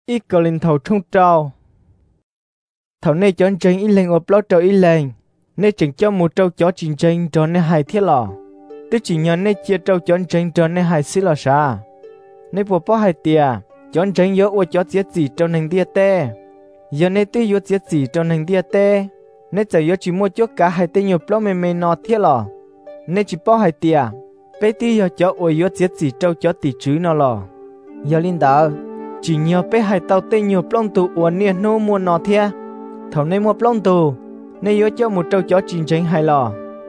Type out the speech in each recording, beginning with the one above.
ít có linh thầu trung trâu thầu này chọn tranh ít lên ốp lót trâu ít lên nên chỉnh cho một trâu chó chỉnh tranh cho nên hai thiết lò tức chỉ nhớ nên chia trâu chọn tranh cho nên hai xí lò sa nên bộ bỏ hai tia chọn tranh yếu ô chó giết gì cho nên tia tê giờ nên tiêu yếu giết gì cho nên tia tê nên chỉ yếu chỉ mua chó cả hai tia nhiều lót mềm nọ thiết lò nên chỉ bỏ hai tia bé tiêu yếu chó ô yếu giết gì trâu chó tỉ chữ nọ lò giờ linh đạo chỉ nhớ bé hai tàu tê nhiều plong tụ uốn niên nô mua nọ thia thầu nên mua plong tụ nên yếu cho một trâu chó chín tranh hai lò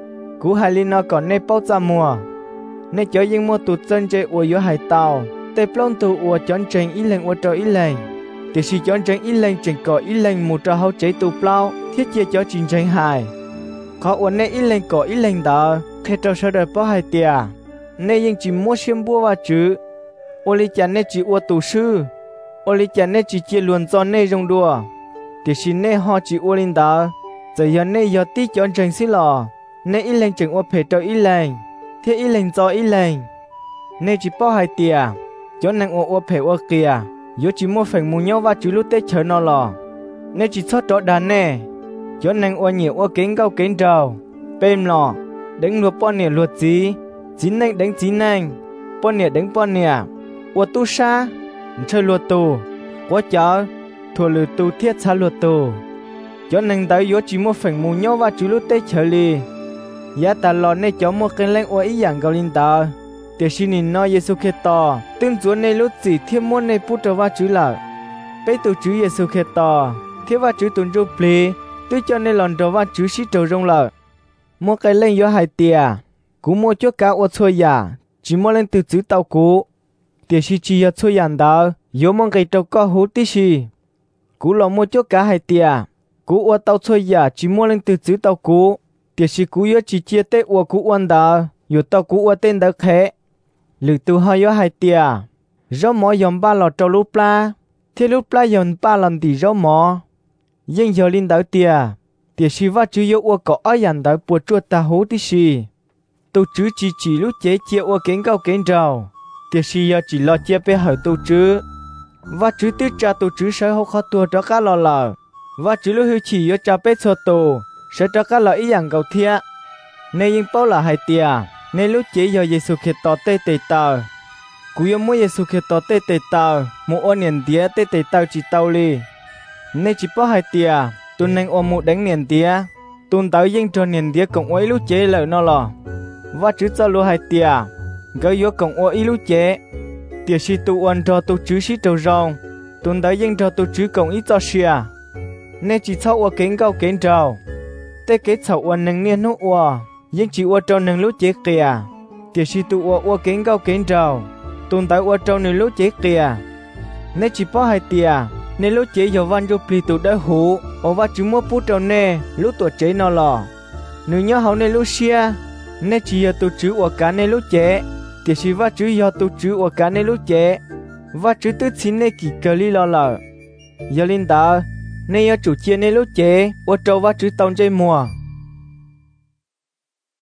cú hai linh nó còn nên bao ra mùa nên chó yên mua tụ chân chơi uốn yếu hai tàu tê plong tụ uốn chọn tranh ít lên uốn trâu ít lên thì si chọn tranh ít lên tranh cỏ ít lên một trâu hậu chế tụ plau thiết chia chó chín tranh hai có uốn nên ít lên cỏ ít lên đó thế trâu sợ đời bao hai tia nên yên chỉ mua xiêm bùa vào chữ ô li chả nên chỉ uốn tụ sư ô li chả nên chỉ chia luồn cho nên rong đùa thì xin nên họ chỉ uốn lên đó giờ giờ nên giờ tí chọn tranh xí lò nên ít lên chừng uốn phê trâu ít lên thế ít lên cho ít lên nên chỉ bao hai tia chọn năng uốn phê uốn kia yếu chỉ mua phần mua nhau và chữ lúc tết chờ nó lò nên chỉ thoát đó đàn nè chọn năng uốn nhiều uốn kính cao kính trâu bêm lò đánh lúa bao nhiêu lúa gì chín năng đánh chín năng bao nhiêu đánh bao nhiêu uốn tu sa chơi lúa tu quá chở thua lúa tu thiết xa lúa tu cho nên tới yếu chỉ mua phần mua nhau và chú lúc tết chơi li giá ta lo nên cho mua cái lệnh uốn ý dạng cao linh ta để xin nhìn nói Giêsu Kitô tương chúa nên lúc gì thêm muốn nên bút vào chú là bây tu chú Giêsu Kitô thêm vào chú tuần rút pli tôi cho nên lần đầu vào chú sĩ trâu rong là mua cái lệnh yếu hai tia cú mua cho cả uốn xôi giả chỉ mua lên từ chú tàu cú để xin chỉ yếu xôi giả đó yếu mong cái trâu có hú tí xì cú lo mua cho cả hai tia cú uốn tàu xôi giả chỉ mua lên từ chú tàu cú để xin cú yếu chỉ chia tết uốn cú uốn đó yếu tàu cú uốn tên đó khé lử tu hơi yếu hai tia rau mỏ yom ba lọ trâu lúp la thế lúp la yom ba lần thì rau mỏ nhưng giờ linh đảo tia si va chữ yếu uốn có ai dàn đảo bùa chua ta hú tí xì tu chữ chỉ lúc chế chia uốn kén cao kén trâu tia si giờ chỉ lo chia bé hỏi tu chữ va chữ tiết cha tu chữ sẽ hô khó tua cho cá lò lò va chữ lúc hiếu chỉ yếu cha bé sơ tu sẽ cho cá lò ý dạng cầu thia nên yên bao là hai tia nên lúc chế giờ Giêsu Kitô tê tê tờ cú yêu mua Giêsu Kitô tê tê tờ một ô niệm tía tê tê tờ chỉ tàu li nên chỉ bao hai tia tuần nên ôm một đánh niệm tía tuần tới yên cho niệm tía cộng ấy lúc chế lợi nó lò và chữ cho lúa hai tia gửi vô cộng ô ý lúc chế tia si tu ôn cho tu chữ si trâu rong tuần tới yên cho tu chữ cộng ý cho xia nên chỉ sau ô kính cao kính trâu tê kết sau ôn nâng niên nút ô nhưng chỉ uốn trâu nâng lúc chế kìa, thì si tu uốn kính cao kính trâu, tuần tới uốn trâu nâng lúc chế kìa, nên chỉ bỏ hai tia, nên lúc chế giờ văn cho pli tu đã hú, ở vắt chúng mua bút trâu nè, lúc tuổi chế nó lò, nếu nhớ hậu nên lúc xia, nên chỉ giờ tu chữ uốn cá nên lúc chế, thì si vắt chữ giờ tu chữ uốn cá nên lúc chế, vắt chữ tứ xin nên kỳ cờ li lò lờ, giờ linh đạo, nên giờ chủ chia nên lúc chế, uốn trâu vắt chữ tông chơi mùa.